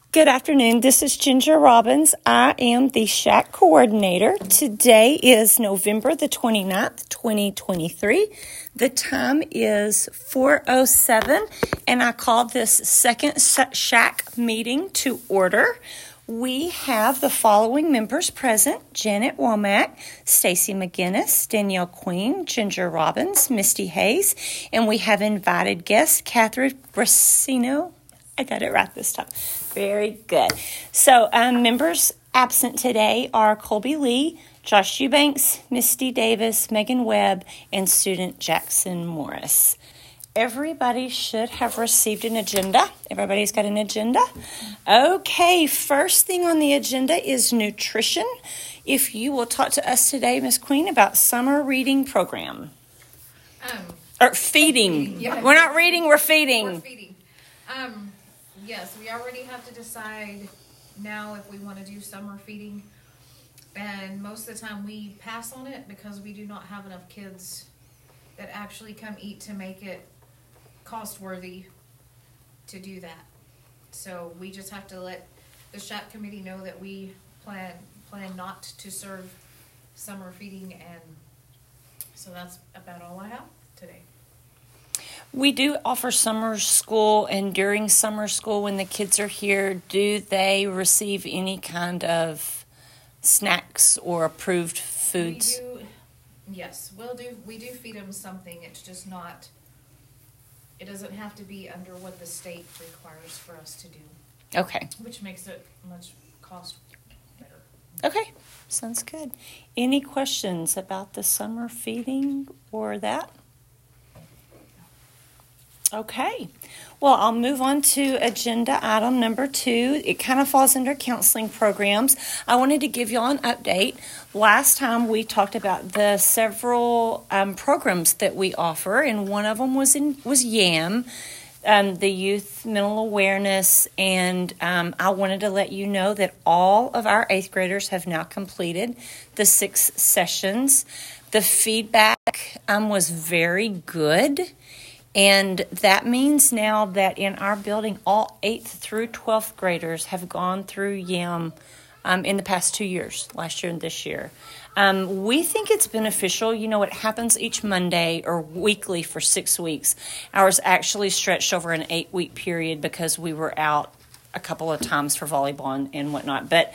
Good afternoon. This is Ginger Robbins. I am the Shack coordinator. Today is November the 29th, 2023. The time is 4:07, and I call this second Shack meeting to order. We have the following members present: Janet Womack, Stacy McGinnis, Danielle Queen, Ginger Robbins, Misty Hayes, and we have invited guest Catherine Brasino. I got it right this time. Very good. So members absent today are Colby Lee, Josh Eubanks, Misty Davis, Megan Webb, and student Jackson Morris. Everybody should have received an agenda. Everybody's got an agenda? Okay, first thing on the agenda is nutrition. If you will talk to us today, Ms. Queen, about summer reading program. Or feeding. Yeah. We're not reading, we're feeding. We're feeding. Yes, we already have to decide now if we want to do summer feeding. And most of the time we pass on it because we do not have enough kids that actually come eat to make it cost worthy to do that. So we just have to let the Shack committee know that we plan not to serve summer feeding, and so that's about all I have today. We do offer summer school, and during summer school when the kids are here, do they receive any kind of snacks or approved foods? Yes, we do feed them something. It's just not, it doesn't have to be under what the state requires for us to do. Okay. Which makes it much cost better. Okay, sounds good. Any questions about the summer feeding or that? Okay, well, I'll move on to agenda item number 2. It kind of falls under counseling programs. I wanted to give you all an update. Last time we talked about the several programs that we offer, and one of them was YAM, the Youth Mental Awareness, and I wanted to let you know that all of our 8th graders have now completed the 6 sessions. The feedback was very good. And that means now that in our building, all 8th through 12th graders have gone through YAM in the past 2 years, last year and this year. We think it's beneficial. You know, it happens each Monday or weekly for 6 weeks. Ours actually stretched over an 8-week period because we were out a couple of times for volleyball and whatnot. But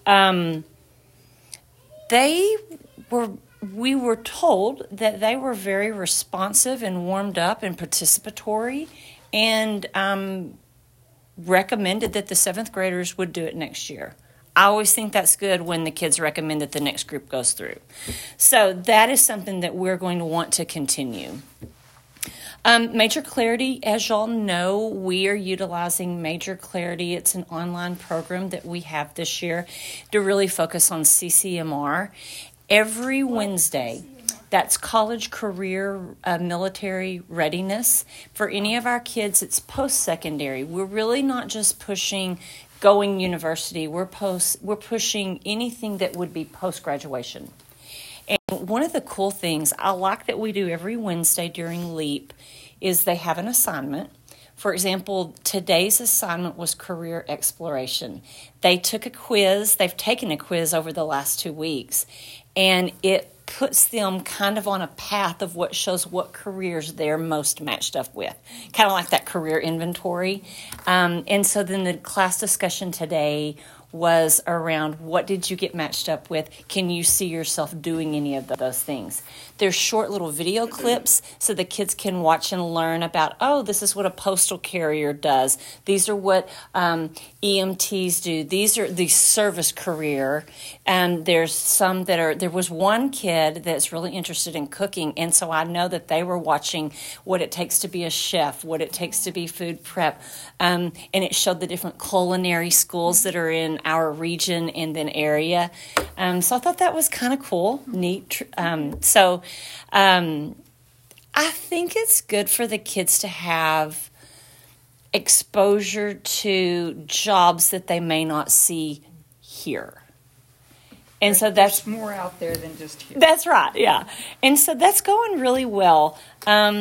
we were told that they were very responsive and warmed up and participatory, and recommended that the 7th graders would do it next year. I always think that's good when the kids recommend that the next group goes through. So that is something that we're going to want to continue. Major Clarity, as y'all know, we are utilizing Major Clarity. It's an online program that we have this year to really focus on CCMR. Every Wednesday, that's college, career, military readiness. For any of our kids, it's post-secondary. We're really not just pushing going university. We're pushing anything that would be post-graduation. And one of the cool things I like that we do every Wednesday during LEAP is they have an assignment. For example, today's assignment was career exploration. They took a quiz. They've taken a quiz over the last 2 weeks. And it puts them kind of on a path of what shows what careers they're most matched up with, kind of like that career inventory. And so then the class discussion today was around what did you get matched up with? Can you see yourself doing any of those things? There's short little video clips so the kids can watch and learn about, oh, this is what a postal carrier does. These are what EMTs do. These are the service career. And there's some there was one kid that's really interested in cooking. And so I know that they were watching what it takes to be a chef, what it takes to be food prep. And it showed the different culinary schools that are in our region and then area. So I thought that was kind of cool, neat. I think it's good for the kids to have exposure to jobs that they may not see here. And so that's more out there than just here. That's right, yeah. And so that's going really well.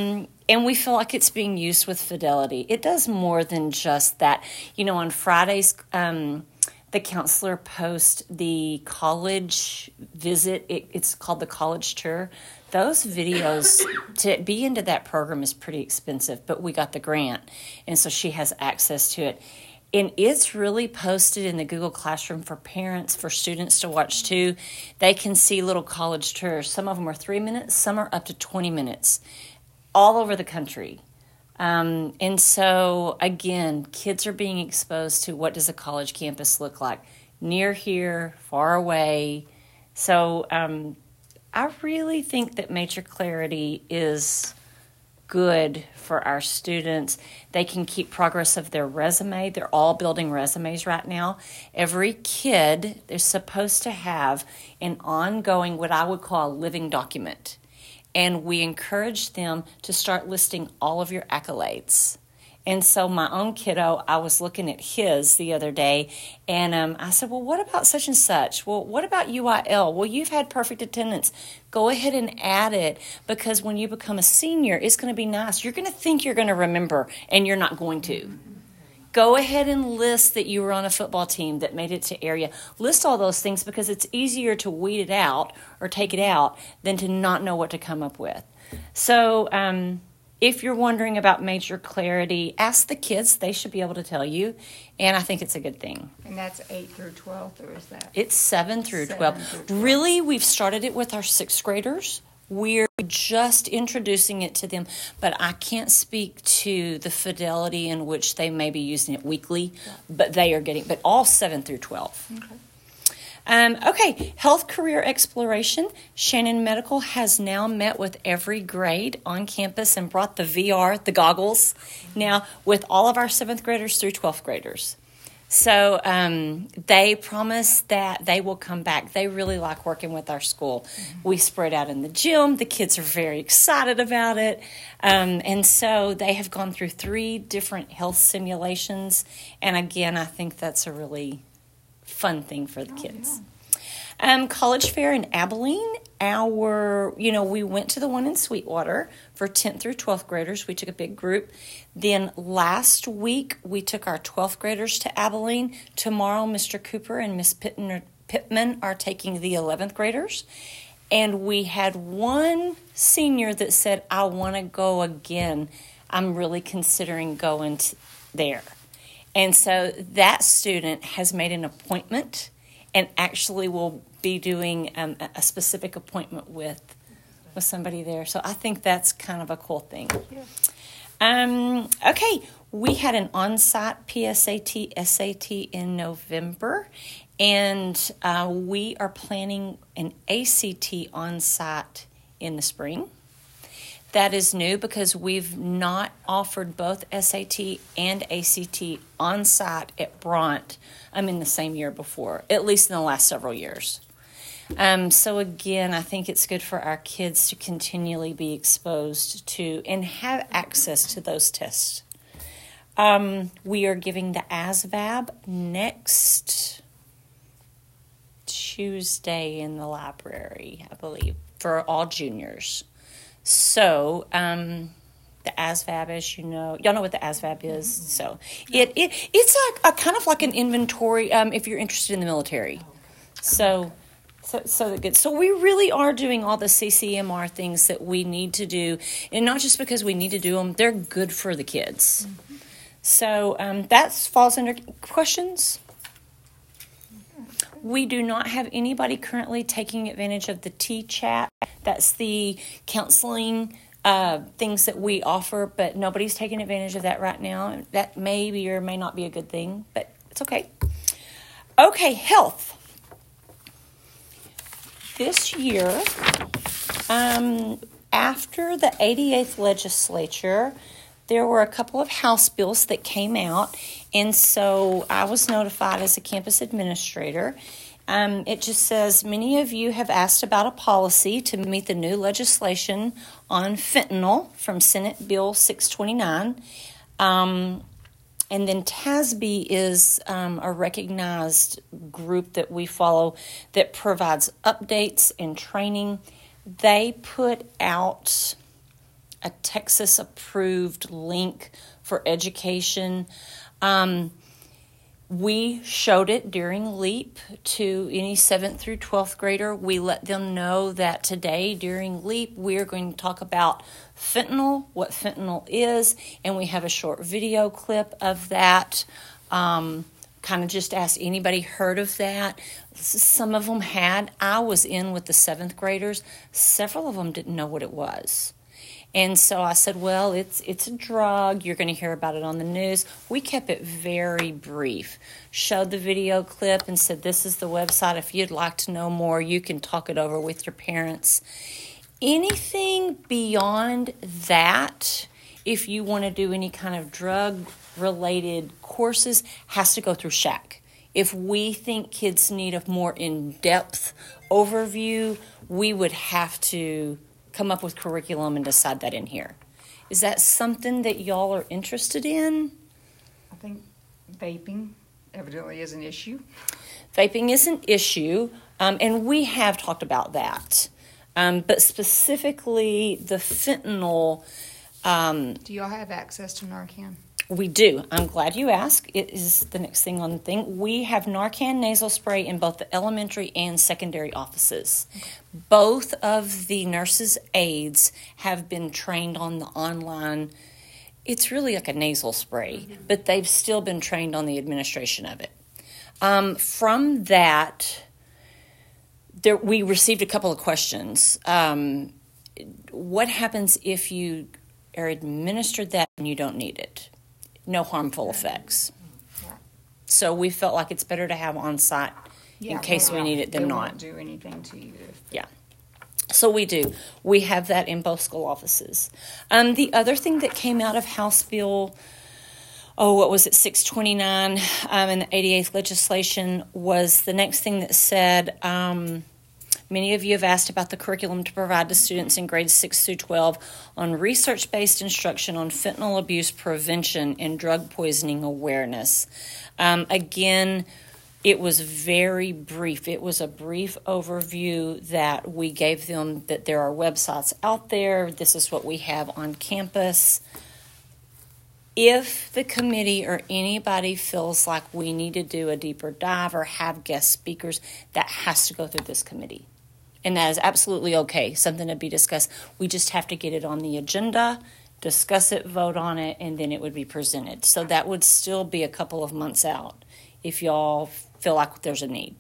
And we feel like it's being used with fidelity. It does more than just that. On Fridays, the counselor posts the college visit. It's called the college tour. Those videos, to be into that program is pretty expensive, but we got the grant, and so she has access to it. And it's really posted in the Google Classroom for parents, for students to watch too. They can see little college tours. Some of them are 3 minutes, some are up to 20 minutes, all over the country. And so, again, kids are being exposed to what does a college campus look like, near here, far away. So I really think that Major Clarity is good for our students. They can keep progress of their resume. They're all building resumes right now. Every kid is supposed to have an ongoing, what I would call a living document. And we encourage them to start listing all of your accolades. And so my own kiddo, I was looking at his the other day, and I said, well, what about such and such? Well, what about UIL? Well, you've had perfect attendance. Go ahead and add it, because when you become a senior, it's going to be nice. You're going to think you're going to remember, and you're not going to. Go ahead and list that you were on a football team that made it to area. List all those things, because it's easier to weed it out or take it out than to not know what to come up with. So if you're wondering about Major Clarity, ask the kids. They should be able to tell you, and I think it's a good thing. And that's 8 through 12, or is that? It's 7 through 12. 7 through 12. Really, we've started it with our 6th graders. We're just introducing it to them, but I can't speak to the fidelity in which they may be using it weekly, but they are getting, but all 7 through 12. Okay. Okay, health career exploration. Shannon Medical has now met with every grade on campus and brought the VR, the goggles, now with all of our 7th graders through 12th graders. So they promise that they will come back. They really like working with our school. We spread out in the gym. The kids are very excited about it. And so they have gone through 3 different health simulations. And again, I think that's a really fun thing for the kids. Yeah. College Fair in Abilene. We went to the one in Sweetwater for 10th through 12th graders. We took a big group. Then last week, we took our 12th graders to Abilene. Tomorrow, Mr. Cooper and Miss Pittman are taking the 11th graders. And we had one senior that said, I want to go again. I'm really considering going there. And so that student has made an appointment and actually will be doing a specific appointment with somebody there. So I think that's kind of a cool thing. Yeah. Okay, we had an on-site PSAT, SAT in November, and we are planning an ACT on-site in the spring. That is new because we've not offered both SAT and ACT on-site at Bront in the same year before, at least in the last several years. So again, I think it's good for our kids to continually be exposed to and have access to those tests. We are giving the ASVAB next Tuesday in the library, I believe, for all juniors. So, the ASVAB, as you know, y'all know what the ASVAB is. So, it's a kind of like an inventory if you're interested in the military. So good. So we really are doing all the CCMR things that we need to do, and not just because we need to do them; they're good for the kids. Mm-hmm. So that falls under questions. We do not have anybody currently taking advantage of the T-Chat. That's the counseling things that we offer, but nobody's taking advantage of that right now. That may be or may not be a good thing, but it's okay. Okay, health. This year, after the 88th legislature, there were a couple of House bills that came out, and so I was notified as a campus administrator. It just says, many of you have asked about a policy to meet the new legislation on fentanyl from Senate Bill 629. And then TASB is a recognized group that we follow that provides updates and training. They put out a Texas-approved link for education. We showed it during LEAP to any 7th through 12th grader. We let them know that today during LEAP we are going to talk about fentanyl, what fentanyl is, and we have a short video clip of that. Kind of just asked anybody heard of that. Some of them had. I was in with the 7th graders. Several of them didn't know what it was. And so I said, well, it's a drug. You're going to hear about it on the news. We kept it very brief. Showed the video clip and said, this is the website. If you'd like to know more, you can talk it over with your parents. Anything beyond that, if you want to do any kind of drug-related courses, has to go through SHAC. If we think kids need a more in-depth overview, we would have to come up with curriculum and decide that in here. Is that something that y'all are interested in? I think vaping evidently is an issue. Vaping is an issue, and we have talked about that. But specifically, the fentanyl. Do y'all have access to Narcan? We do. I'm glad you asked. It is the next thing on the thing. We have Narcan nasal spray in both the elementary and secondary offices. Okay. Both of the nurses' aides have been trained on the online. It's really like a nasal spray, but they've still been trained on the administration of it. From that, we received a couple of questions. What happens if you are administered that and you don't need it? No harmful effects. So we felt like it's better to have on site in case we need it than not. Won't do anything to you. Yeah. So we do. We have that in both school offices. The other thing that came out of House Bill, 629 in the 88th legislation was the next thing that said, many of you have asked about the curriculum to provide to students in grades 6 through 12 on research-based instruction on fentanyl abuse prevention and drug poisoning awareness. Again, it was very brief. It was a brief overview that we gave them, that there are websites out there. This is what we have on campus. If the committee or anybody feels like we need to do a deeper dive or have guest speakers, that has to go through this committee. And that is absolutely okay, something to be discussed. We just have to get it on the agenda, discuss it, vote on it, and then it would be presented. So that would still be a couple of months out if y'all feel like there's a need.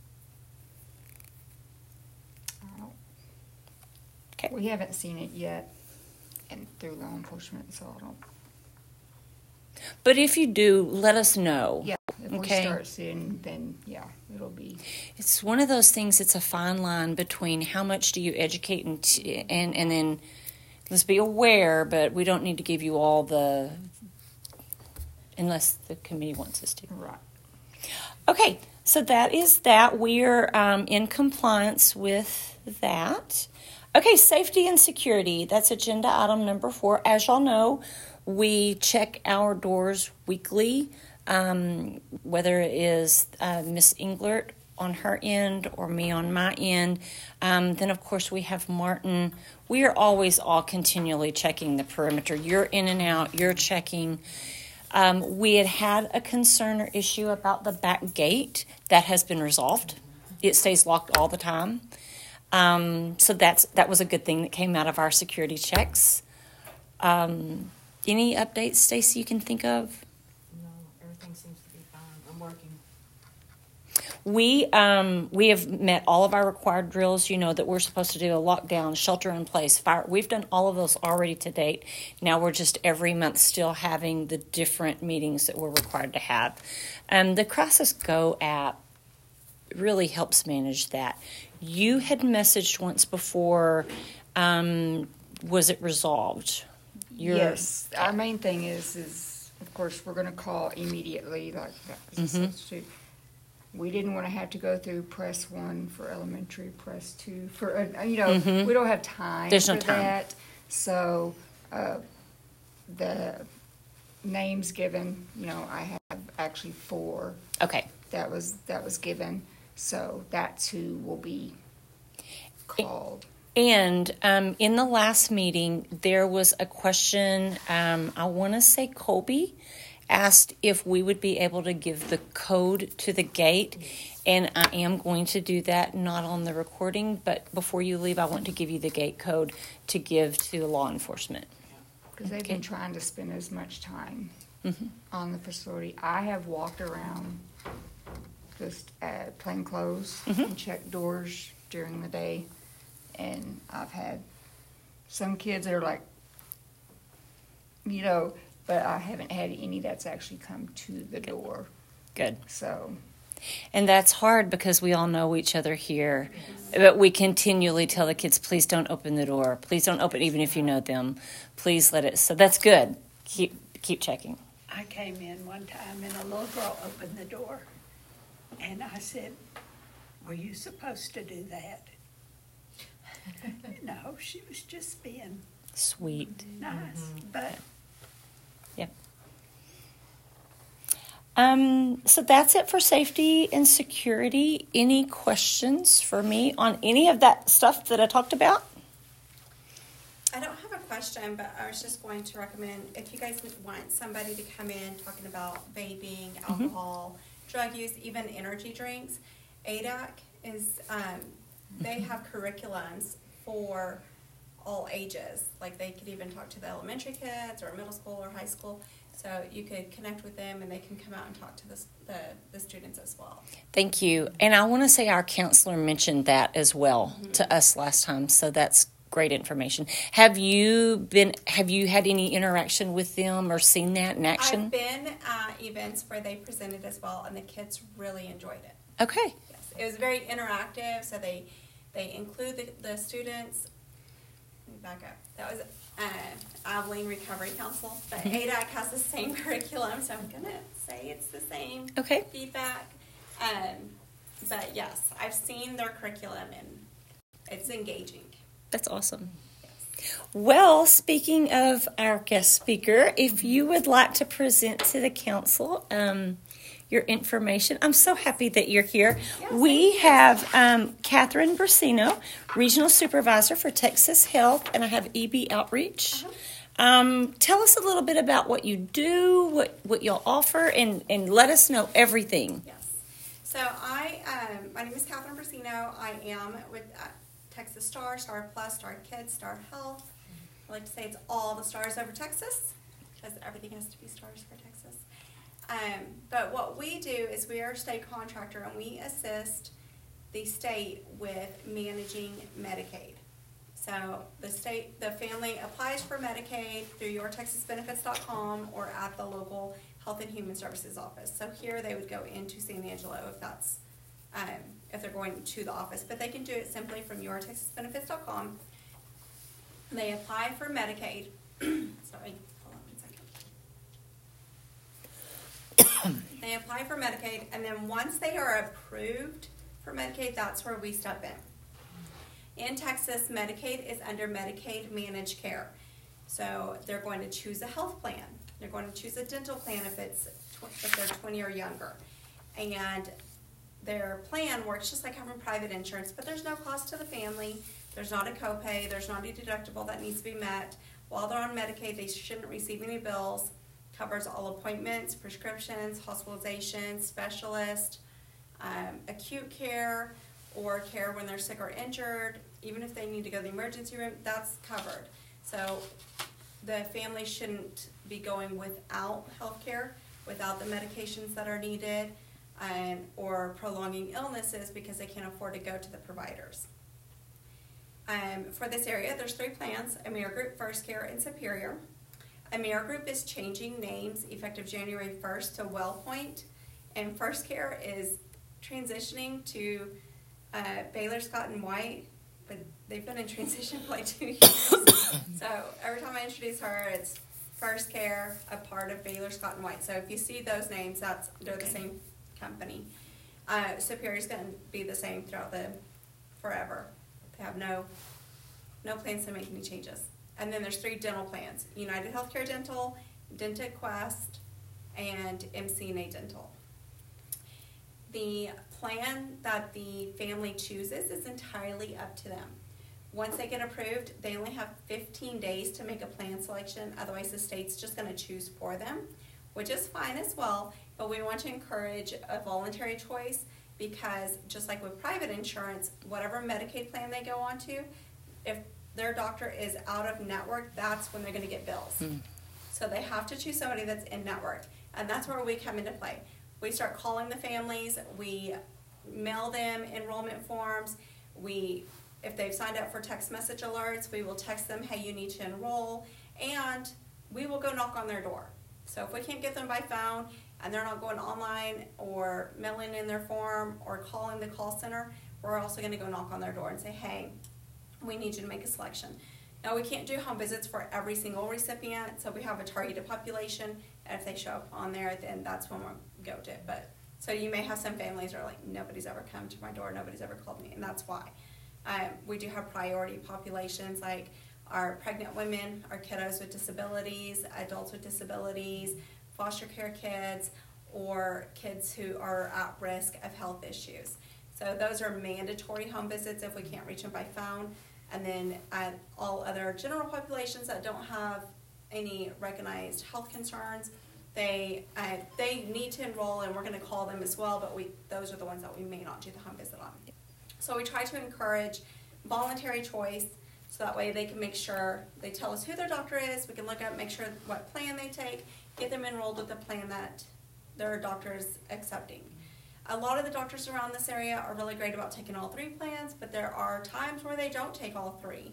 Okay. We haven't seen it yet and through law enforcement, so I don't. But if you do, let us know. Yeah, if we start seeing, then yeah, it'll be. It's one of those things. It's a fine line between how much do you educate and then let's be aware, but we don't need to give you all the unless the committee wants us to. Right. Okay, so that is that. We're in compliance with that. Okay, safety and security. That's agenda item number 4. As y'all know, we check our doors weekly, whether it is Miss Englert on her end or me on my end. Then, of course, we have Martin. We are always all continually checking the perimeter. You're in and out. You're checking. We had a concern or issue about the back gate. That has been resolved. It stays locked all the time. So that was a good thing that came out of our security checks. Any updates, Stacy, you can think of? No, everything seems to be fine. I'm working. We have met all of our required drills. You know that we're supposed to do a lockdown, shelter in place, fire. We've done all of those already to date. Now we're just every month still having the different meetings that we're required to have. The Crisis Go app really helps manage that. You had messaged once before. Was it resolved? Yes. Our main thing is of course we're going to call immediately, like that was a substitute. We didn't want to have to go through press 1 for elementary, press 2 for we don't have time. There's for no time. That. So the names given, I have actually 4. Okay. That was given. So that's who will be called. And in the last meeting, there was a question, I want to say Colby asked if we would be able to give the code to the gate. And I am going to do that, not on the recording, but before you leave, I want to give you the gate code to give to law enforcement. Because they've been trying to spend as much time on the facility. I have walked around just plain clothes and checked doors during the day. And I've had some kids that are like, but I haven't had any that's actually come to the door. Good. So. And that's hard because we all know each other here. But we continually tell the kids, please don't open the door. Please don't open, even if you know them. Please let it. So that's good. Keep checking. I came in one time and a little girl opened the door. And I said, were you supposed to do that? No, she was just being Sweet. nice. But Yep. So that's it for safety and security. Any questions for me on any of that stuff that I talked about? I don't have a question, but I was just going to recommend, if you guys want somebody to come in talking about vaping, alcohol, drug use, even energy drinks, ADAC is, they have curriculums for all ages. Like they could even talk to the elementary kids or middle school or high school. So you could connect with them and they can come out and talk to the students as well. Thank you. And I want to say our counselor mentioned that as well to us last time. So that's great information. Have you had any interaction with them or seen that in action? I've been at events where they presented as well, and the kids really enjoyed it. Okay. Yes, it was very interactive. So they include the students. Let me back up. That was Abilene Recovery Council, but ADAC has the same curriculum, so I'm gonna say it's the same feedback. But yes, I've seen their curriculum and it's engaging. That's awesome. Well, speaking of our guest speaker, if you would like to present to the council your information, I'm so happy that you're here. Yes, we have Catherine Brasino, Regional Supervisor for Texas Health, and I have EB Outreach. Tell us a little bit about what you do, what you'll offer, and let us know everything. Yes. So my name is Catherine Brasino. I am with Texas Star, Star Plus, Star Kids, Star Health. I like to say it's all the stars over Texas because everything has to be stars for Texas. But what we do is we are a state contractor and we assist the state with managing Medicaid. So the family applies for Medicaid through yourtexasbenefits.com or at the local Health and Human Services office. So here they would go into San Angelo if they're going to the office, but they can do it simply from yourtexasbenefits.com. They apply for Medicaid. Sorry, hold on one second. They apply for Medicaid, and then once they are approved for Medicaid, that's where we step in. In Texas, Medicaid is under Medicaid Managed Care. So they're going to choose a health plan. They're going to choose a dental plan if they're 20 or younger. And their plan works just like having private insurance, but there's no cost to the family. There's not a copay. There's not a deductible that needs to be met. While they're on Medicaid, they shouldn't receive any bills. Covers all appointments, prescriptions, hospitalizations, specialist, acute care, or care when they're sick or injured. Even if they need to go to the emergency room, that's covered. So the family shouldn't be going without health care, without the medications that are needed, or prolonging illnesses because they can't afford to go to the providers. For this area, there's 3 plans: AmeriGroup, First Care, and Superior. AmeriGroup is changing names effective January 1st to WellPoint, and First Care is transitioning to Baylor Scott and White, but they've been in transition for like 2 years. So every time I introduce her, it's First Care, a part of Baylor Scott and White. So if you see those names, they're the same company. Superior is going to be the same throughout forever. They have no plans to make any changes. And then there's 3 dental plans: United Healthcare Dental, DentaQuest, and MCNA Dental. The plan that the family chooses is entirely up to them. once they get approved, they only have 15 days to make a plan selection. Otherwise, the state's just going to choose for them, which is fine as well. But we want to encourage a voluntary choice because just like with private insurance, whatever Medicaid plan they go on to, if their doctor is out of network, that's when they're going to get bills. So they have to choose somebody that's in network. And that's where we come into play. We start calling the families. We mail them enrollment forms. If they've signed up for text message alerts, we will text them, hey, you need to enroll. And we will go knock on their door. So if we can't get them by phone and they're not going online or mailing in their form or calling the call center, we're also going to go knock on their door and say, hey, we need you to make a selection. Now, we can't do home visits for every single recipient, so we have a targeted population, and if they show up on there, then that's when we'll go to it. But so you may have some families that are like, nobody's ever come to my door, nobody's ever called me, and that's why. We do have priority populations like our pregnant women, our kiddos with disabilities, adults with disabilities, foster care kids, or kids who are at risk of health issues. So those are mandatory home visits if we can't reach them by phone. And then all other general populations that don't have any recognized health concerns, they need to enroll, and we're going to call them as well, but those are the ones that we may not do the home visit on. So we try to encourage voluntary choice, so that way they can make sure they tell us who their doctor is, we can look up, make sure what plan they take, get them enrolled with the plan that their doctor is accepting. A lot of the doctors around this area are really great about taking all three plans, but there are times where they don't take all three.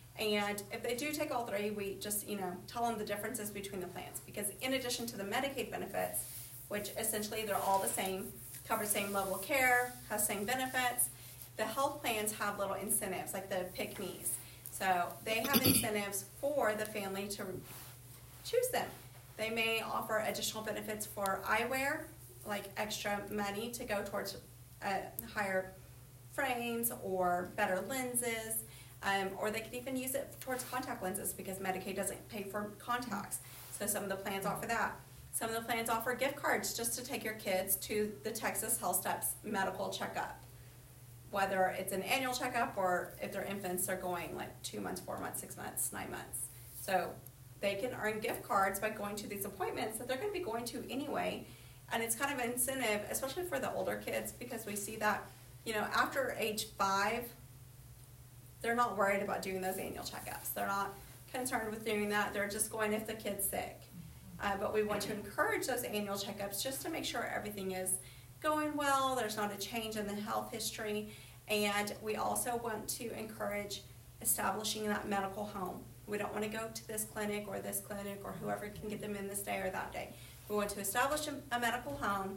And if they do take all three, we just, tell them the differences between the plans. Because in addition to the Medicaid benefits, which essentially they're all the same, cover the same level of care, has same benefits, the health plans have little incentives, like the pick-me's. So they have incentives for the family to choose them. They may offer additional benefits for eyewear, like extra money to go towards higher frames or better lenses, or they can even use it towards contact lenses because Medicaid doesn't pay for contacts. So some of the plans offer that. Some of the plans offer gift cards just to take your kids to the Texas Health Steps medical checkup. Whether it's an annual checkup or if they're infants, they're going like 2 months, 4 months, 6 months, 9 months. So they can earn gift cards by going to these appointments that they're going to be going to anyway. And it's kind of an incentive, especially for the older kids, because we see that, after age 5, they're not worried about doing those annual checkups. They're not concerned with doing that. They're just going if the kid's sick. But we want to encourage those annual checkups just to make sure everything is going well, there's not a change in the health history, and we also want to encourage establishing that medical home. We don't want to go to this clinic or whoever can get them in this day or that day. We want to establish a medical home.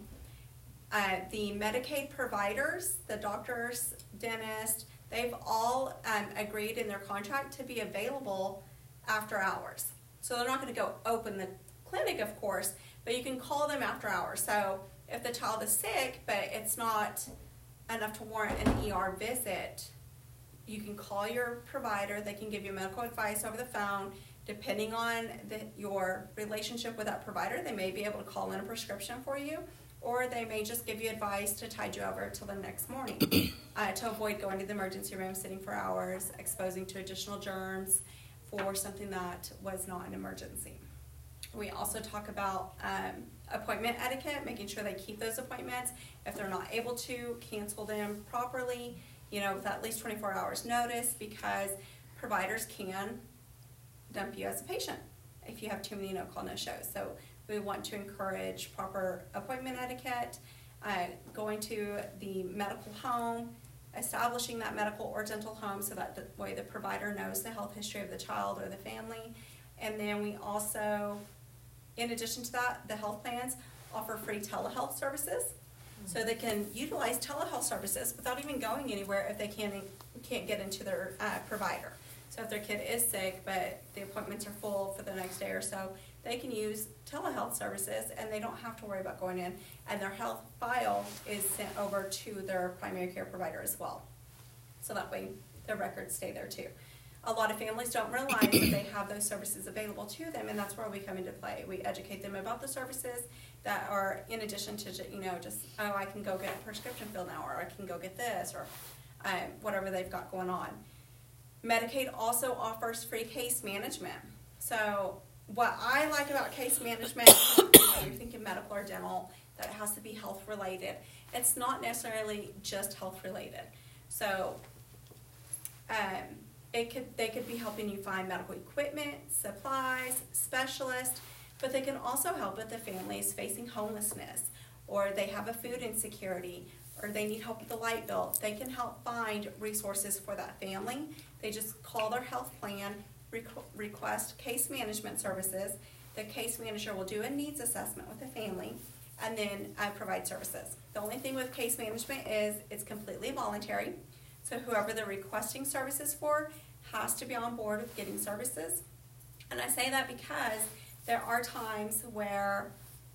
The Medicaid providers, the doctors, dentists, they've all agreed in their contract to be available after hours. So they're not going to go open the clinic, of course, but you can call them after hours. So if the child is sick, but it's not enough to warrant an ER visit, you can call your provider. They can give you medical advice over the phone. Depending on your relationship with that provider, they may be able to call in a prescription for you, or they may just give you advice to tide you over till the next morning to avoid going to the emergency room, sitting for hours, exposing to additional germs for something that was not an emergency. We also talk about appointment etiquette, making sure they keep those appointments. If they're not able to, cancel them properly, with at least 24 hours notice, because providers can dump you as a patient if you have too many no-call, no-shows. So we want to encourage proper appointment etiquette, going to the medical home, establishing that medical or dental home so that the way the provider knows the health history of the child or the family. And then we also, in addition to that, the health plans offer free telehealth services. So they can utilize telehealth services without even going anywhere if they can't get into their provider. So if their kid is sick but the appointments are full for the next day or so, they can use telehealth services and they don't have to worry about going in. And their health file is sent over to their primary care provider as well. So that way their records stay there too. A lot of families don't realize that they have those services available to them, and that's where we come into play. We educate them about the services that are in addition to, I can go get a prescription filled now, or I can go get this, or whatever they've got going on. Medicaid also offers free case management. So what I like about case management, you're thinking medical or dental, that it has to be health related. It's not necessarily just health related. So they could be helping you find medical equipment, supplies, specialists, but they can also help with the families facing homelessness, or they have a food insecurity, or they need help with the light bill. They can help find resources for that family. They just call their health plan, request case management services. The case manager will do a needs assessment with the family and then provide services. The only thing with case management is it's completely voluntary. So whoever they're requesting services for has to be on board with getting services. And I say that because there are times where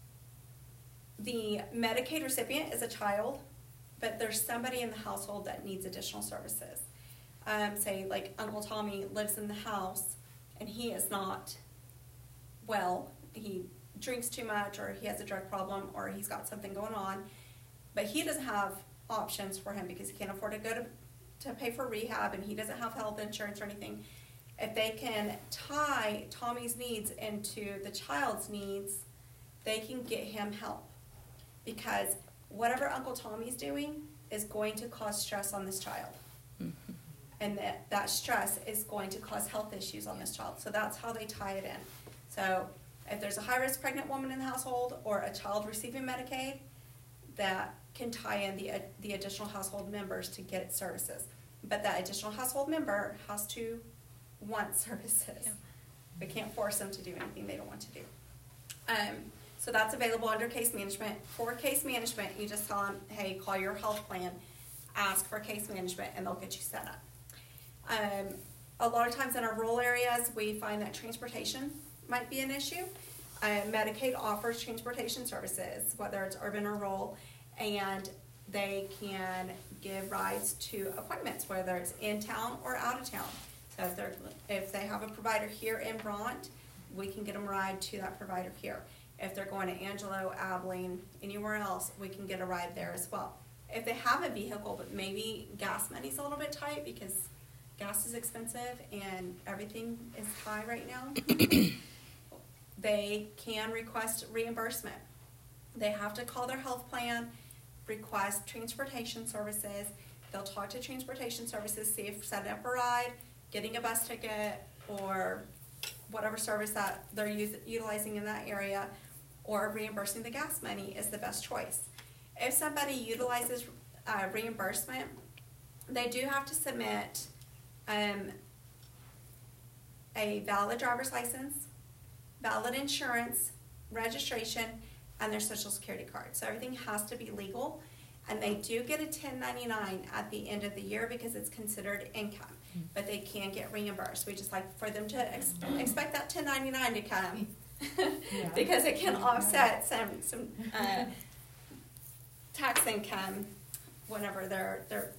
the Medicaid recipient is a child, but there's somebody in the household that needs additional services. Say like Uncle Tommy lives in the house and he is not well. He drinks too much, or he has a drug problem, or he's got something going on, but he doesn't have options for him because he can't afford to go to pay for rehab, and he doesn't have health insurance or anything. If they can tie Tommy's needs into the child's needs, they can get him help, because whatever Uncle Tommy's doing is going to cause stress on this child. Mm-hmm. And that stress is going to cause health issues on this child. So that's how they tie it in. So if there's a high-risk pregnant woman in the household or a child receiving Medicaid, that can tie in the additional household members to get services. But that additional household member has to want services. Yeah. We can't force them to do anything they don't want to do. So that's available under case management. For case management, you just tell them, hey, call your health plan, ask for case management, and they'll get you set up. A lot of times in our rural areas, we find that transportation might be an issue. Medicaid offers transportation services, whether it's urban or rural, and they can give rides to appointments, whether it's in town or out of town. So if they have a provider here in Bront, we can get them a ride to that provider here. If they're going to Angelo, Abilene, anywhere else, we can get a ride there as well. If they have a vehicle, but maybe gas money's a little bit tight because gas is expensive and everything is high right now, they can request reimbursement. They have to call their health plan, request transportation services. They'll talk to transportation services, see if setting up a ride, getting a bus ticket, or whatever service that they're utilizing in that area, or reimbursing the gas money is the best choice. If somebody utilizes reimbursement, they do have to submit a valid driver's license, valid insurance, registration, and their social security card. So everything has to be legal, and they do get a 1099 at the end of the year because it's considered income, but they can get reimbursed. We just like for them to expect that 1099 to come because it can offset some tax income whenever they're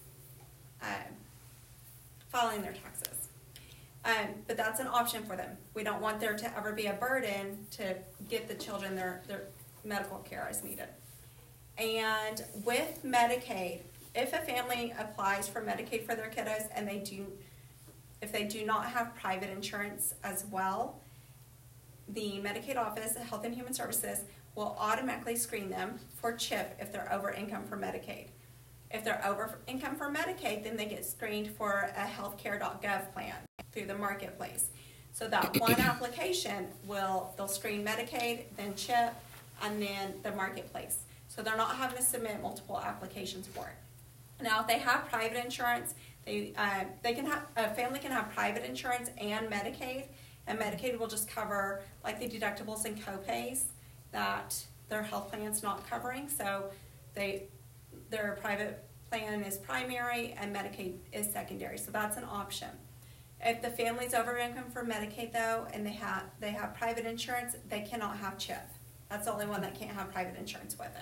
filing their taxes. But that's an option for them. We don't want there to ever be a burden to get the children their medical care as needed. And with Medicaid, if a family applies for Medicaid for their kiddos and if they do not have private insurance as well, the Medicaid office, Health and Human Services, will automatically screen them for CHIP if they're over income for Medicaid. If they're over income for Medicaid, then they get screened for a healthcare.gov plan through the marketplace. So that one application they'll screen Medicaid, then CHIP, and then the marketplace. So they're not having to submit multiple applications for it. Now, if they have private insurance, a family can have private insurance and Medicaid Medicaid will just cover like the deductibles and copays that their health plan's not covering. So their private plan is primary and Medicaid is secondary. So that's an option. If the family's over income for Medicaid though, and they have private insurance, they cannot have CHIP. That's the only one that can't have private insurance with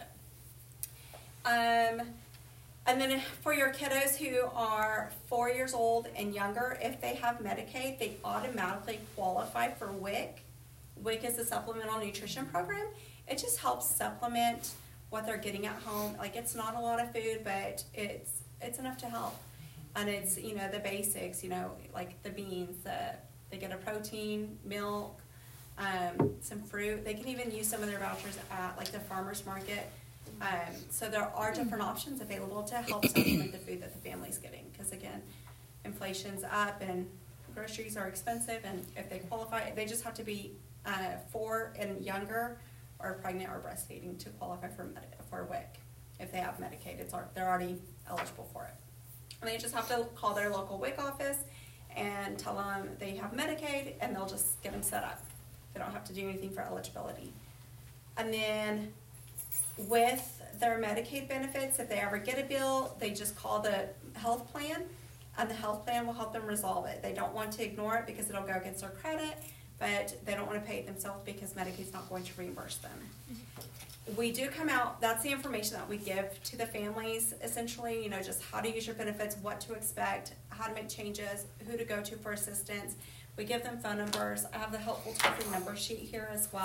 it. And then for your kiddos who are 4 years old and younger, if they have Medicaid, they automatically qualify for WIC. WIC is a supplemental nutrition program. It just helps supplement what they're getting at home. Like, it's not a lot of food, but it's enough to help. And it's, the basics, like the beans, they get a protein, milk, some fruit. They can even use some of their vouchers at like the farmer's market. So there are different options available to help supplement the food that the family's getting. Because again, inflation's up and groceries are expensive, and if they qualify, they just have to be 4 and younger, or pregnant or breastfeeding to qualify for WIC. If they have Medicaid, they're already eligible for it. And they just have to call their local WIC office and tell them they have Medicaid, and they'll just get them set up. They don't have to do anything for eligibility. And then with their Medicaid benefits, if they ever get a bill, they just call the health plan, and the health plan will help them resolve it. They don't want to ignore it because it'll go against their credit, but they don't want to pay it themselves because Medicaid's not going to reimburse them. We do come out, that's the information that we give to the families, essentially, just how to use your benefits, what to expect, how to make changes, who to go to for assistance. We give them phone numbers. I have the helpful toll-free number sheet here as well.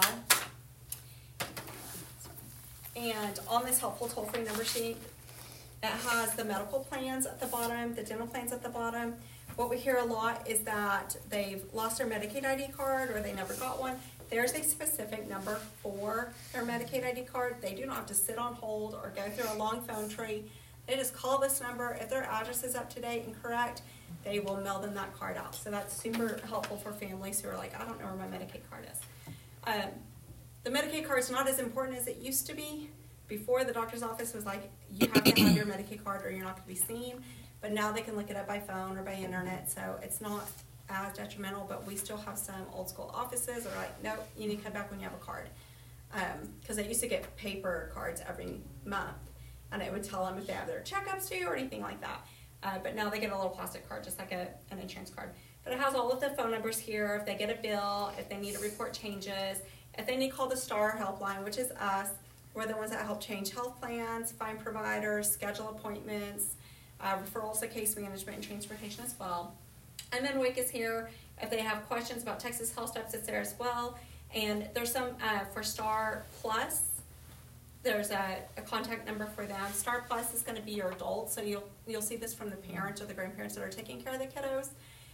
And on this helpful toll-free number sheet, it has the medical plans at the bottom, the dental plans at the bottom. What we hear a lot is that they've lost their Medicaid ID card or they never got one. There's a specific number for their Medicaid ID card. They do not have to sit on hold or go through a long phone tree. They just call this number. If their address is up to date and correct, they will mail them that card out. So that's super helpful for families who are like, I don't know where my Medicaid card is. The Medicaid card is not as important as it used to be. Before, the doctor's office was like, you have to have your Medicaid card or you're not going to be seen. But now they can look it up by phone or by internet, so it's not as detrimental. But we still have some old school offices that are like, nope, you need to come back when you have a card. Because they used to get paper cards every month, and it would tell them if they have their checkups due or anything like that. But now they get a little plastic card, just like an insurance card. But it has all of the phone numbers here. If they get a bill, if they need to report changes, if they need to call the STAR helpline, which is us. We're the ones that help change health plans, find providers, schedule appointments, referrals to case management and transportation as well. And then WIC is here. If they have questions about Texas Health Steps, it's there as well. And there's some for STAR Plus. There's a contact number for them. STAR Plus is going to be your adult, so you'll see this from the parents or the grandparents that are taking care of the kiddos.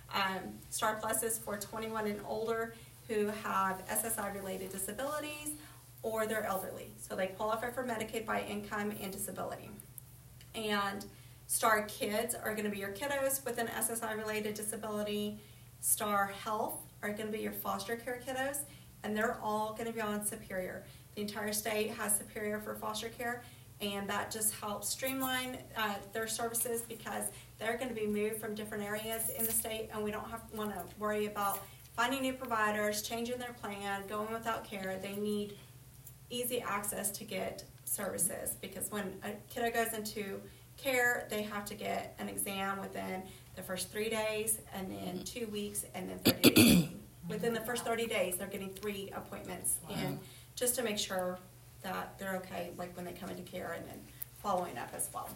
STAR Plus is for 21 and older who have SSI-related disabilities or they're elderly. So they qualify for Medicaid by income and disability. And STAR Kids are going to be your kiddos with an SSI-related disability. STAR Health are going to be your foster care kiddos, and they're all going to be on Superior. The entire state has Superior for foster care, and that just helps streamline their services because they're going to be moved from different areas in the state, and we don't want to worry about finding new providers, changing their plan, going without care. They need easy access to get services because when a kiddo goes into care, they have to get an exam within the first 3 days, and then 2 weeks, and then 30 days. Within the first 30 days, they're getting 3 appointments in just to make sure that they're okay, like when they come into care, and then following up as well.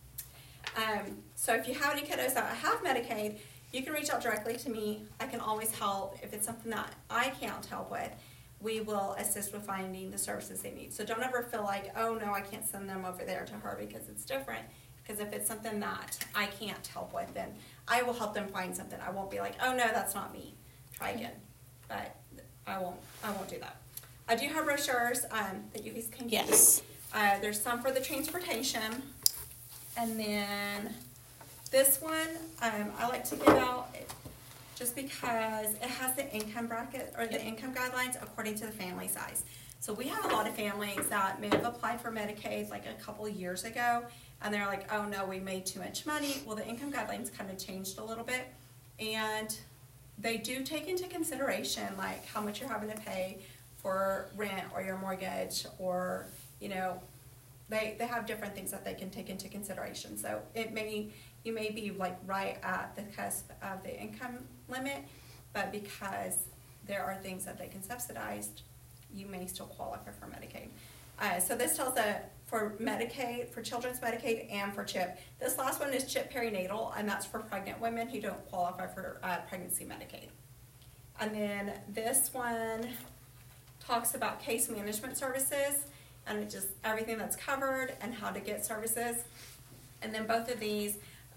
So if you have any kiddos that have Medicaid, you can reach out directly to me. I can always help. If it's something that I can't help with, we will assist with finding the services they need. So don't ever feel like, oh no, I can't send them over there to her because it's different. Because if it's something that I can't help with, then I will help them find something. I won't be like, oh no, that's not me. Try again. But I won't do that. I do have brochures that you guys can get. Yes. There's some for the transportation. And then this one, I like to give out just because it has the income bracket or the income guidelines according to the family size. So we have a lot of families that may have applied for Medicaid like a couple of years ago, and they're like, oh no, we made too much money. Well, the income guidelines kind of changed a little bit, and they do take into consideration like how much you're having to pay for rent or your mortgage, or they have different things that they can take into consideration. So you may be like right at the cusp of the income limit, but because there are things that they can subsidize, you may still qualify for Medicaid. So this tells that for Medicaid, for children's Medicaid, and for CHIP. This last one is CHIP perinatal, and that's for pregnant women who don't qualify for pregnancy Medicaid. And then this one talks about case management services, and it just everything that's covered and how to get services. And then both of these,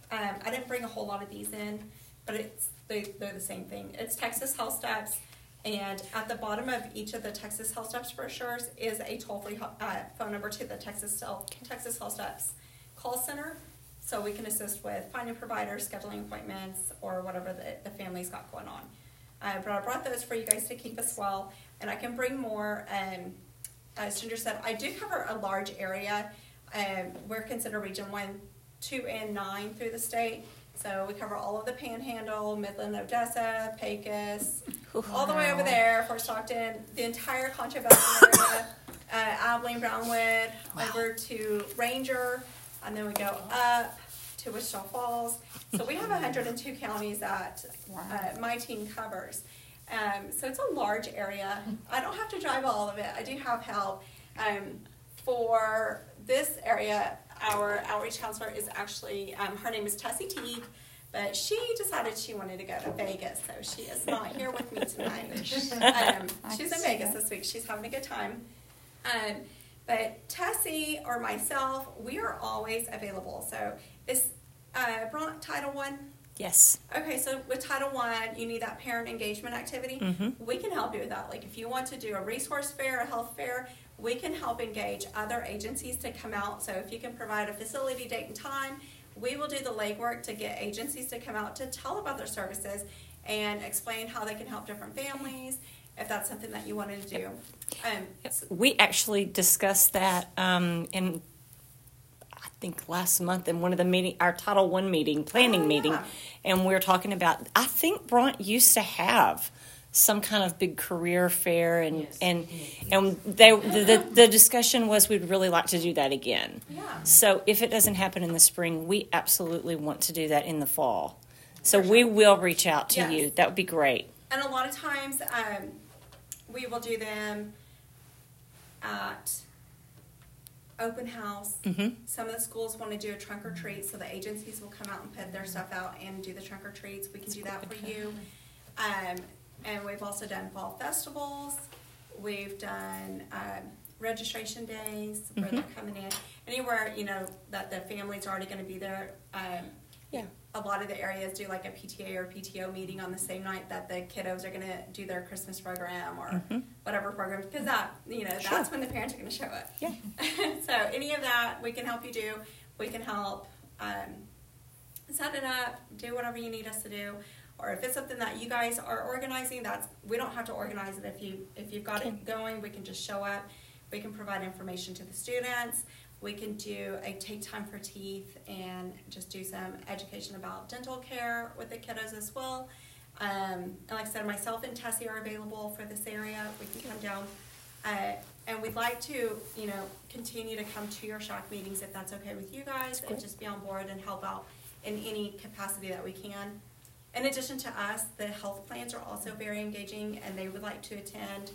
I didn't bring a whole lot of these in, but they're the same thing. It's Texas Health Steps, and at the bottom of each of the Texas Health Steps brochures is a toll-free phone number to the Texas Health Steps call center, so we can assist with finding providers, scheduling appointments, or whatever the family's got going on. But I brought those for you guys to keep as well, and I can bring more. As Ginger said, I do cover a large area. We're considered Region 1, 2, and 9 through the state. So we cover all of the Panhandle, Midland, Odessa, Pecos, all the way over there, Fort Stockton, the entire Concho Valley area, Abilene, Brownwood, over to Ranger, and then we go up to Wichita Falls. So we have 102 counties that my team covers. So it's a large area. I don't have to drive all of it. I do have help. For this area, our outreach counselor is actually, her name is Tessie Teague, but she decided she wanted to go to Vegas, so she is not here with me tonight. She's in Vegas this week. She's having a good time. But Tessie or myself, we are always available. So is Title I? Yes. Okay, so with Title I, you need that parent engagement activity. Mm-hmm. We can help you with that. Like if you want to do a resource fair, a health fair, we can help engage other agencies to come out. So if you can provide a facility, date, and time, we will do the legwork to get agencies to come out to tell about their services and explain how they can help different families, if that's something that you wanted to do. We actually discussed that in, I think, last month in one of the our Title I meeting, planning meeting, and we were talking about, I think Bront used to have some kind of big career fair, and the discussion was we'd really like to do that again. Yeah. So if it doesn't happen in the spring, we absolutely want to do that in the fall. So we will reach out to you. That would be great. And a lot of times we will do them at open house. Mm-hmm. Some of the schools want to do a trunk or treat, so the agencies will come out and put their stuff out and do the trunk or treats. We can do that for you. And we've also done fall festivals. We've done registration days where they're coming in. Anywhere, that the family's already going to be there. A lot of the areas do like a PTA or PTO meeting on the same night that the kiddos are going to do their Christmas program or whatever program, because that's when the parents are going to show up. Yeah. So any of that we can help you do. We can help set it up, do whatever you need us to do. Or if it's something that you guys are organizing, we don't have to organize it. If you've got it going, we can just show up. We can provide information to the students. We can do a take time for teeth and just do some education about dental care with the kiddos as well. And like I said, myself and Tessie are available for this area. We can come down. And we'd like to, continue to come to your SHAC meetings if that's okay with you guys, and just be on board and help out in any capacity that we can. In addition to us, the health plans are also very engaging, and they would like to attend.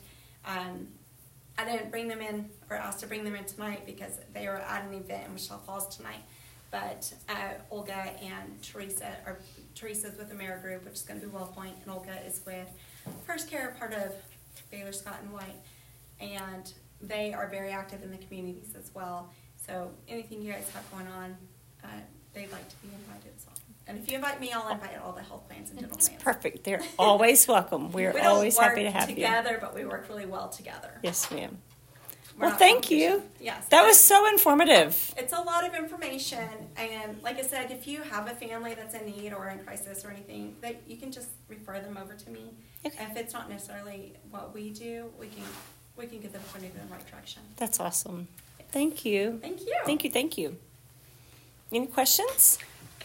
I didn't bring them in or asked to bring them in tonight because they are at an event in Wichita Falls tonight. But Olga and Teresa's with the AmeriGroup, which is going to be WellPoint, and Olga is with First Care, part of Baylor Scott and White. And they are very active in the communities as well. So anything you guys have going on, they'd like to be invited as well. And if you invite me, I'll invite all the health plans and dental plans. Perfect. They're always welcome. We're always happy to have you. We don't work together, but we work really well together. Yes, ma'am. Well, thank you. Yes. That was so informative. It's a lot of information. And like I said, if you have a family that's in need or in crisis or anything, that you can just refer them over to me. Okay. If it's not necessarily what we do, we can get them pointed in the right direction. That's awesome. Thank you. Thank you. Thank you. Any questions?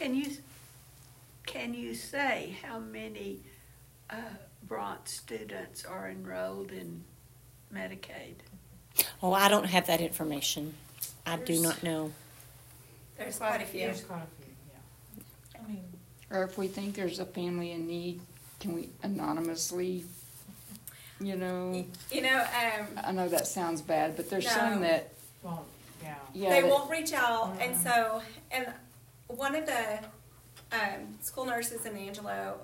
Can you say how many Bront students are enrolled in Medicaid? Oh, I don't have that information. I do not know. There's quite a few. There's quite a few, yeah. I mean, Or if we think there's a family in need, can we anonymously, I know that sounds bad, but there's No. some that, well, yeah. they that- won't reach out. And so, and one of the school nurses in Angelo,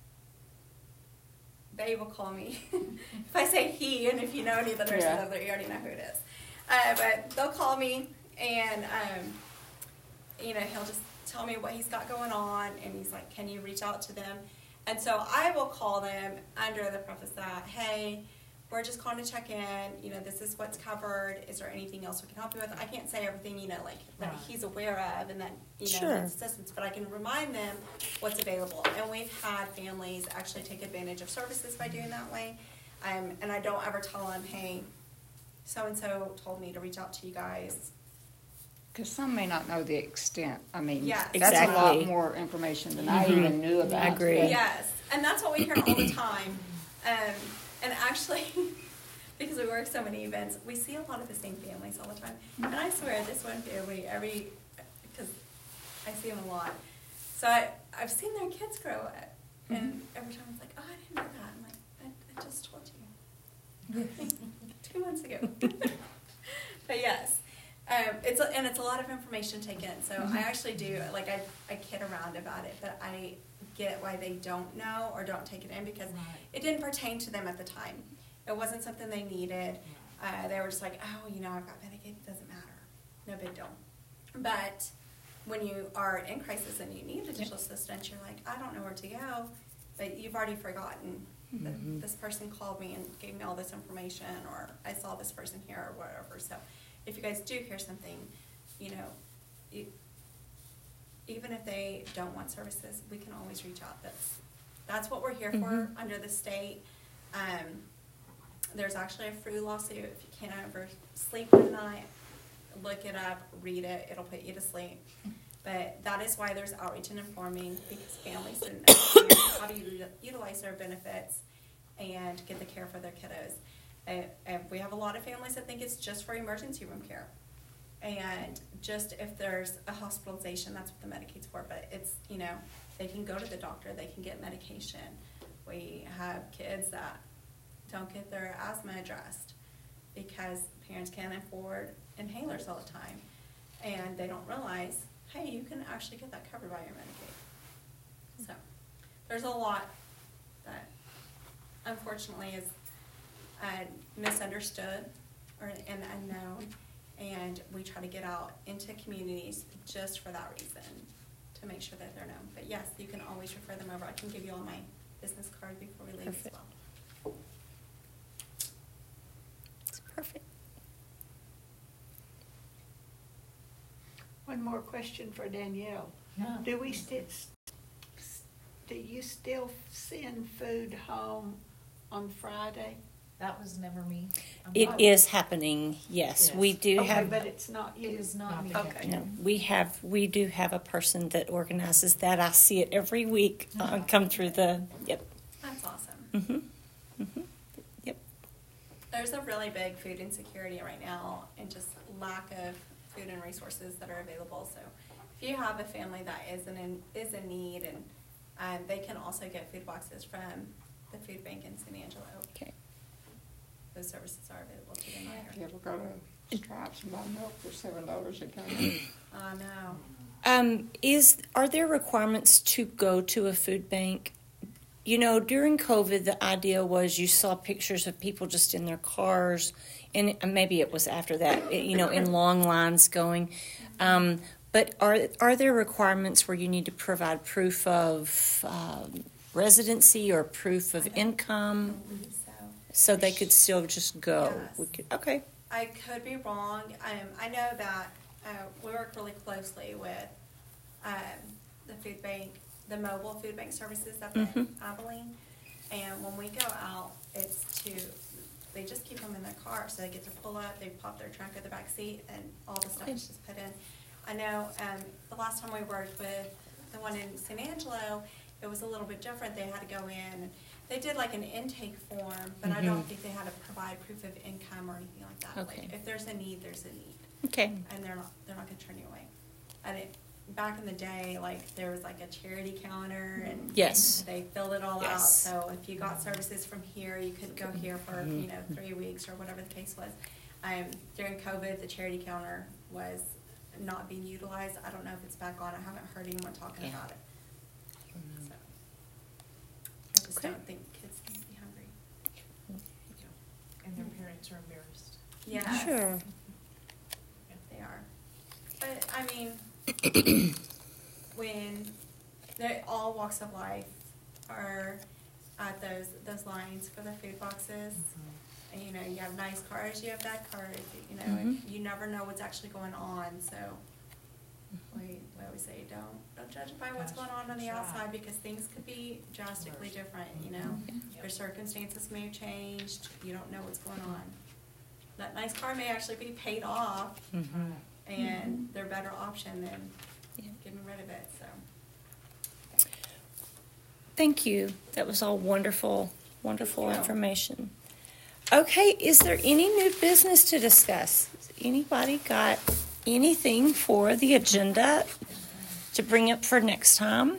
they will call me. If I say he, and if you know any of the nurses over there, you already know who it is. But they'll call me, and he'll just tell me what he's got going on, and he's like, can you reach out to them? And so I will call them under the preface that, hey, we're just calling to check in, this is what's covered, is there anything else we can help you with? I can't say everything, that Right. he's aware of and that, Sure. needs assistance, but I can remind them what's available. And we've had families actually take advantage of services by doing that way. And I don't ever tell them, hey, so-and-so told me to reach out to you guys. Because some may not know the extent. I mean, Yes. that's a Exactly. lot more information than I even knew about. I agree. Yes, and that's what we hear all the time. And actually, because we work so many events, we see a lot of the same families all the time. And I swear, this one family, because I see them a lot. So I've seen their kids grow up. And every time it's like, oh, I didn't know that. I'm like, I just told you. 2 months ago. But yes. It's a lot of information taken. So I actually do, I kid around about it, but I get why they don't know or don't take it in because Right. it didn't pertain to them at the time. It wasn't something they needed. They were just like, oh, I've got Medicaid, it doesn't matter. No big deal. But when you are in crisis and you need additional assistance, you're like, I don't know where to go, but you've already forgotten that this person called me and gave me all this information, or I saw this person here or whatever. So if you guys do hear something, even if they don't want services, we can always reach out. That's what we're here for under the state. There's actually a free lawsuit. If you can't ever sleep at night, look it up, read it. It'll put you to sleep. But that is why there's outreach and informing, because families didn't understand how to utilize their benefits and get the care for their kiddos. And we have a lot of families that think it's just for emergency room care. And just if there's a hospitalization, that's what the Medicaid's for. But it's, they can go to the doctor, they can get medication. We have kids that don't get their asthma addressed because parents can't afford inhalers all the time. And they don't realize, hey, you can actually get that covered by your Medicaid. So there's a lot that unfortunately is misunderstood and unknown, and we try to get out into communities just for that reason, to make sure that they're known. But yes, you can always refer them over. I can give you all my business card before we leave as Perfect. well. It's perfect. One more question for Danielle. Yeah. Do you still send food home on Friday? That was never me. It is happening, yes. Yes. We do Okay, have, but it's not you. It is not me. Okay. no, we do have a person that organizes that. I see it every week come through yep. That's awesome. Yep. There's a really big food insecurity right now and just lack of food and resources that are available. So if you have a family that is in need, and they can also get food boxes from the food bank in San Angelo. Okay. Those services are available to them If here. you ever go to Stripes and buy milk for $7 a gallon. No. Are there requirements to go to a food bank? During COVID, the idea was you saw pictures of people just in their cars, and maybe it was after that, in long lines going. But are there requirements where you need to provide proof of residency or proof of income so they could still just go? Yes. Okay. I could be wrong. I know that we work really closely with the food bank, the mobile food bank services up in Abilene. And when we go out, they just keep them in their car. So they get to pull up, they pop their trunk in the back seat, and all the stuff is just put in. I know the last time we worked with the one in San Angelo, it was a little bit different. They had to go in, and they did like an intake form, but I don't think they had to provide proof of income or anything like that. Okay. Like, if there's a need, there's a need. Okay. And they're not going to turn you away. And back in the day, there was like a charity counter, and Yes. they filled it all out. Yes. So if you got services from here, you couldn't go here for 3 weeks or whatever the case was. During COVID, the charity counter was not being utilized. I don't know if it's back on. I haven't heard anyone talking about it. So I just Okay. don't think kids need to be hungry. And their parents are embarrassed. Yeah, Sure. they are. But I mean, when all walks of life are at those lines for the food boxes. And, you know, you have nice cars, you have bad cars, you know, you never know what's actually going on, so we always say don't judge by what's going on the outside, because things could be drastically different, you know. Your circumstances may have changed, you don't know what's going on. That nice car may actually be paid off, and they're a better option than getting rid of it, so. Thank you. That was all wonderful, wonderful information. Okay, is there any new business to discuss? Has anybody got anything for the agenda to bring up for next time?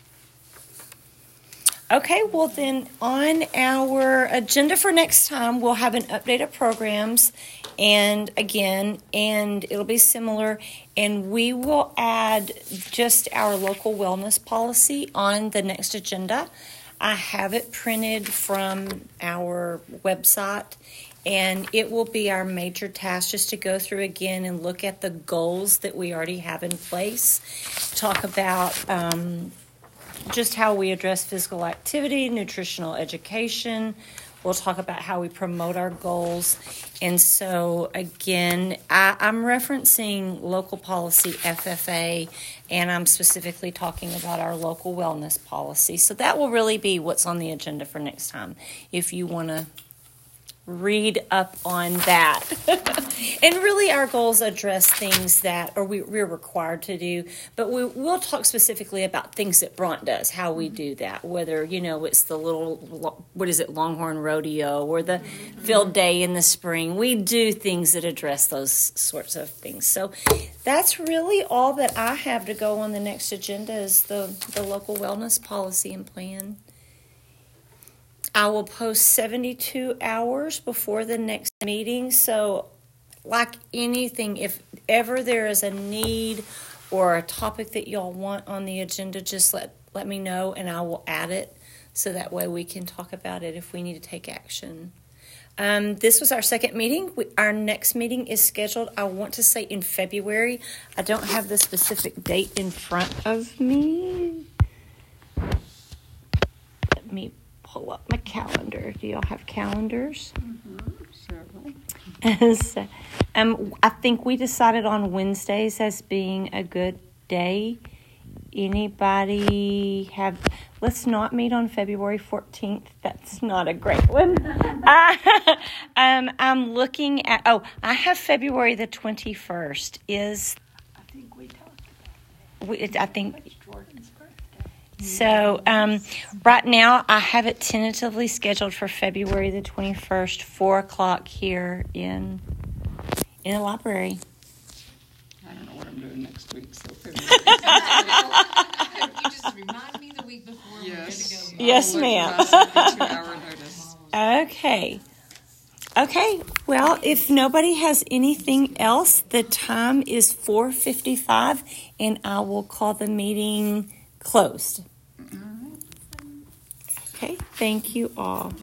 Okay, well then on our agenda for next time, we'll have an update of programs and it'll be similar, and we will add just our local wellness policy on the next agenda. I have it printed from our website, and it will be our major task just to go through again and look at the goals that we already have in place, talk about just how we address physical activity, nutritional education. We'll talk about how we promote our goals. And so, again, I'm referencing local policy FFA, and I'm specifically talking about our local wellness policy. So that will really be what's on the agenda for next time, if you want to read up on that. And really our goals address things that we're required to do, but we'll talk specifically about things that Bront does, how we do that, whether, you know, it's the little, Longhorn Rodeo or the field day in the spring. We do things that address those sorts of things. So that's really all that I have to go on the next agenda, is the local wellness policy and plan. I will post 72 hours before the next meeting. So like anything, if ever there is a need or a topic that y'all want on the agenda, just let me know and I will add it, so that way we can talk about it if we need to take action. This was our second meeting. Our next meeting is scheduled, I want to say, in February. I don't have the specific date in front of me. Let me pull up my calendar. Do y'all have calendars? Certainly. So, I think we decided on Wednesdays as being a good day. Anybody have... Let's not meet on February 14th. That's not a great one. I'm looking at... I have February the 21st. I think we talked about that. I think... It's Jordan's birthday. So right now I have it tentatively scheduled for February the 21st, 4 o'clock here in the library. I don't know what I'm doing next week, so You just remind me the week before we're good to go. Yes, ma'am. 2-hour notice. Okay. Well, if nobody has anything else, the time is 4:55, and I will call the meeting closed. Okay. Thank you all.